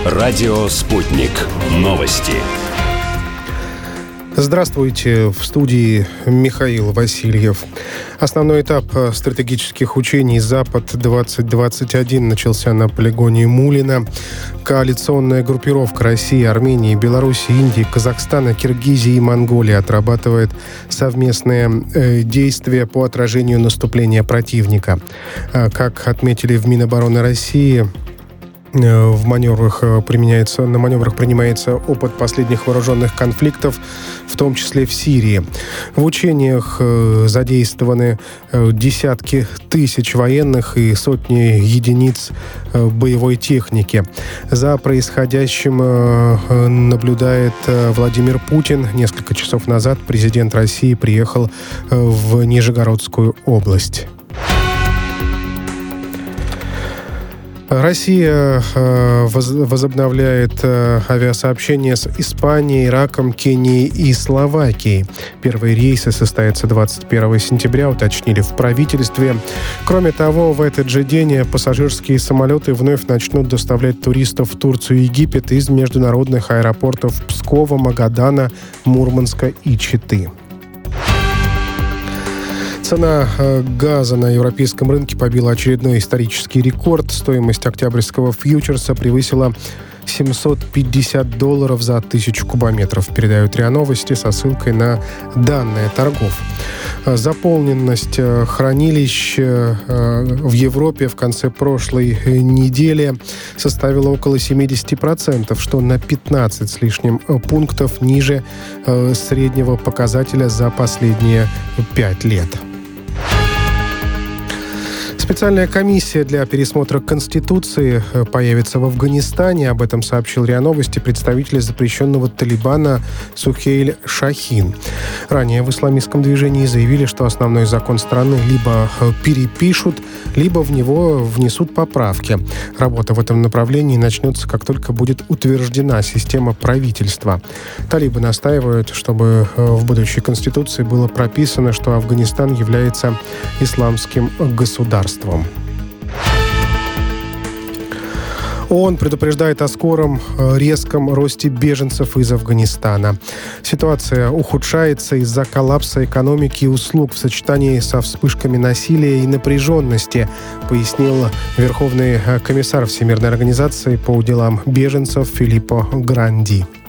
Радио «Спутник». Новости. Здравствуйте, в студии Михаил Васильев. Основной этап стратегических учений «Запад-2021» начался на полигоне Мулина. Коалиционная группировка России, Армении, Беларуси, Индии, Казахстана, Киргизии и Монголии отрабатывает совместные действия по отражению наступления противника. Как отметили в Минобороны России, на маневрах принимается опыт последних вооруженных конфликтов, в том числе в Сирии. В учениях задействованы десятки тысяч военных и сотни единиц боевой техники. За происходящим наблюдает Владимир Путин. Несколько часов назад президент России приехал в Нижегородскую область. Россия возобновляет авиасообщение с Испанией, Ираком, Кенией и Словакией. Первые рейсы состоятся 21 сентября, уточнили в правительстве. Кроме того, в этот же день пассажирские самолеты вновь начнут доставлять туристов в Турцию и Египет из международных аэропортов Пскова, Магадана, Мурманска и Читы. Цена газа на европейском рынке побила очередной исторический рекорд. Стоимость октябрьского фьючерса превысила $750 за 1000 кубометров, передают РИА Новости со ссылкой на данные торгов. Заполненность хранилищ в Европе в конце прошлой недели составила около 70%, что на 15 с лишним пунктов ниже среднего показателя за последние 5 лет. Специальная комиссия для пересмотра Конституции появится в Афганистане. Об этом сообщил РИА Новости представитель запрещенного Талибана Сухейль Шахин. Ранее в исламистском движении заявили, что основной закон страны либо перепишут, либо в него внесут поправки. Работа в этом направлении начнется, как только будет утверждена система правительства. Талибы настаивают, чтобы в будущей Конституции было прописано, что Афганистан является исламским государством. ООН предупреждает о скором резком росте беженцев из Афганистана. Ситуация ухудшается из-за коллапса экономики и услуг в сочетании со вспышками насилия и напряженности, пояснил Верховный комиссар Всемирной организации по делам беженцев Филиппо Гранди.